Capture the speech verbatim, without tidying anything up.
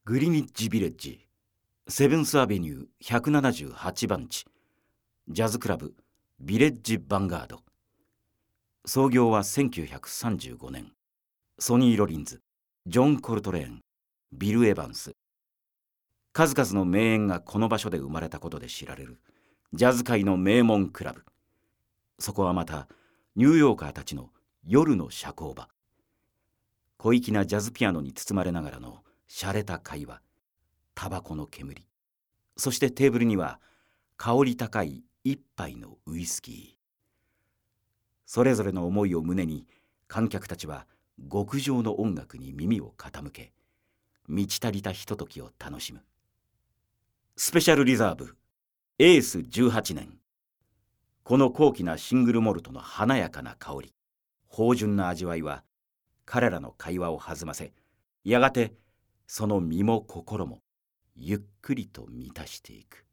グリニッジビレッジ、セブンスアベニューひゃくななじゅうはちばん地、ジャズクラブビレッジヴァンガード。創業はせんきゅうひゃくさんじゅうごねん。ソニー・ロリンズ、ジョン・コルトレーン、ビル・エヴァンス。数々の名演がこの場所で生まれたことで知られるジャズ界の名門クラブ。そこはまたニューヨーカーたちの夜の社交場。小粋なジャズピアノに包まれながらの洒落た会話、タバコの煙、そしてテーブルには香り高い一杯のウイスキー。それぞれの思いを胸に観客たちは極上の音楽に耳を傾け、満ち足りたひとときを楽しむ。スペシャルリザーブエースじゅうはちねん。この高貴なシングルモルトの華やかな香り、芳醇な味わいは彼らの会話を弾ませ、やがてその身も心もゆっくりと満たしていく。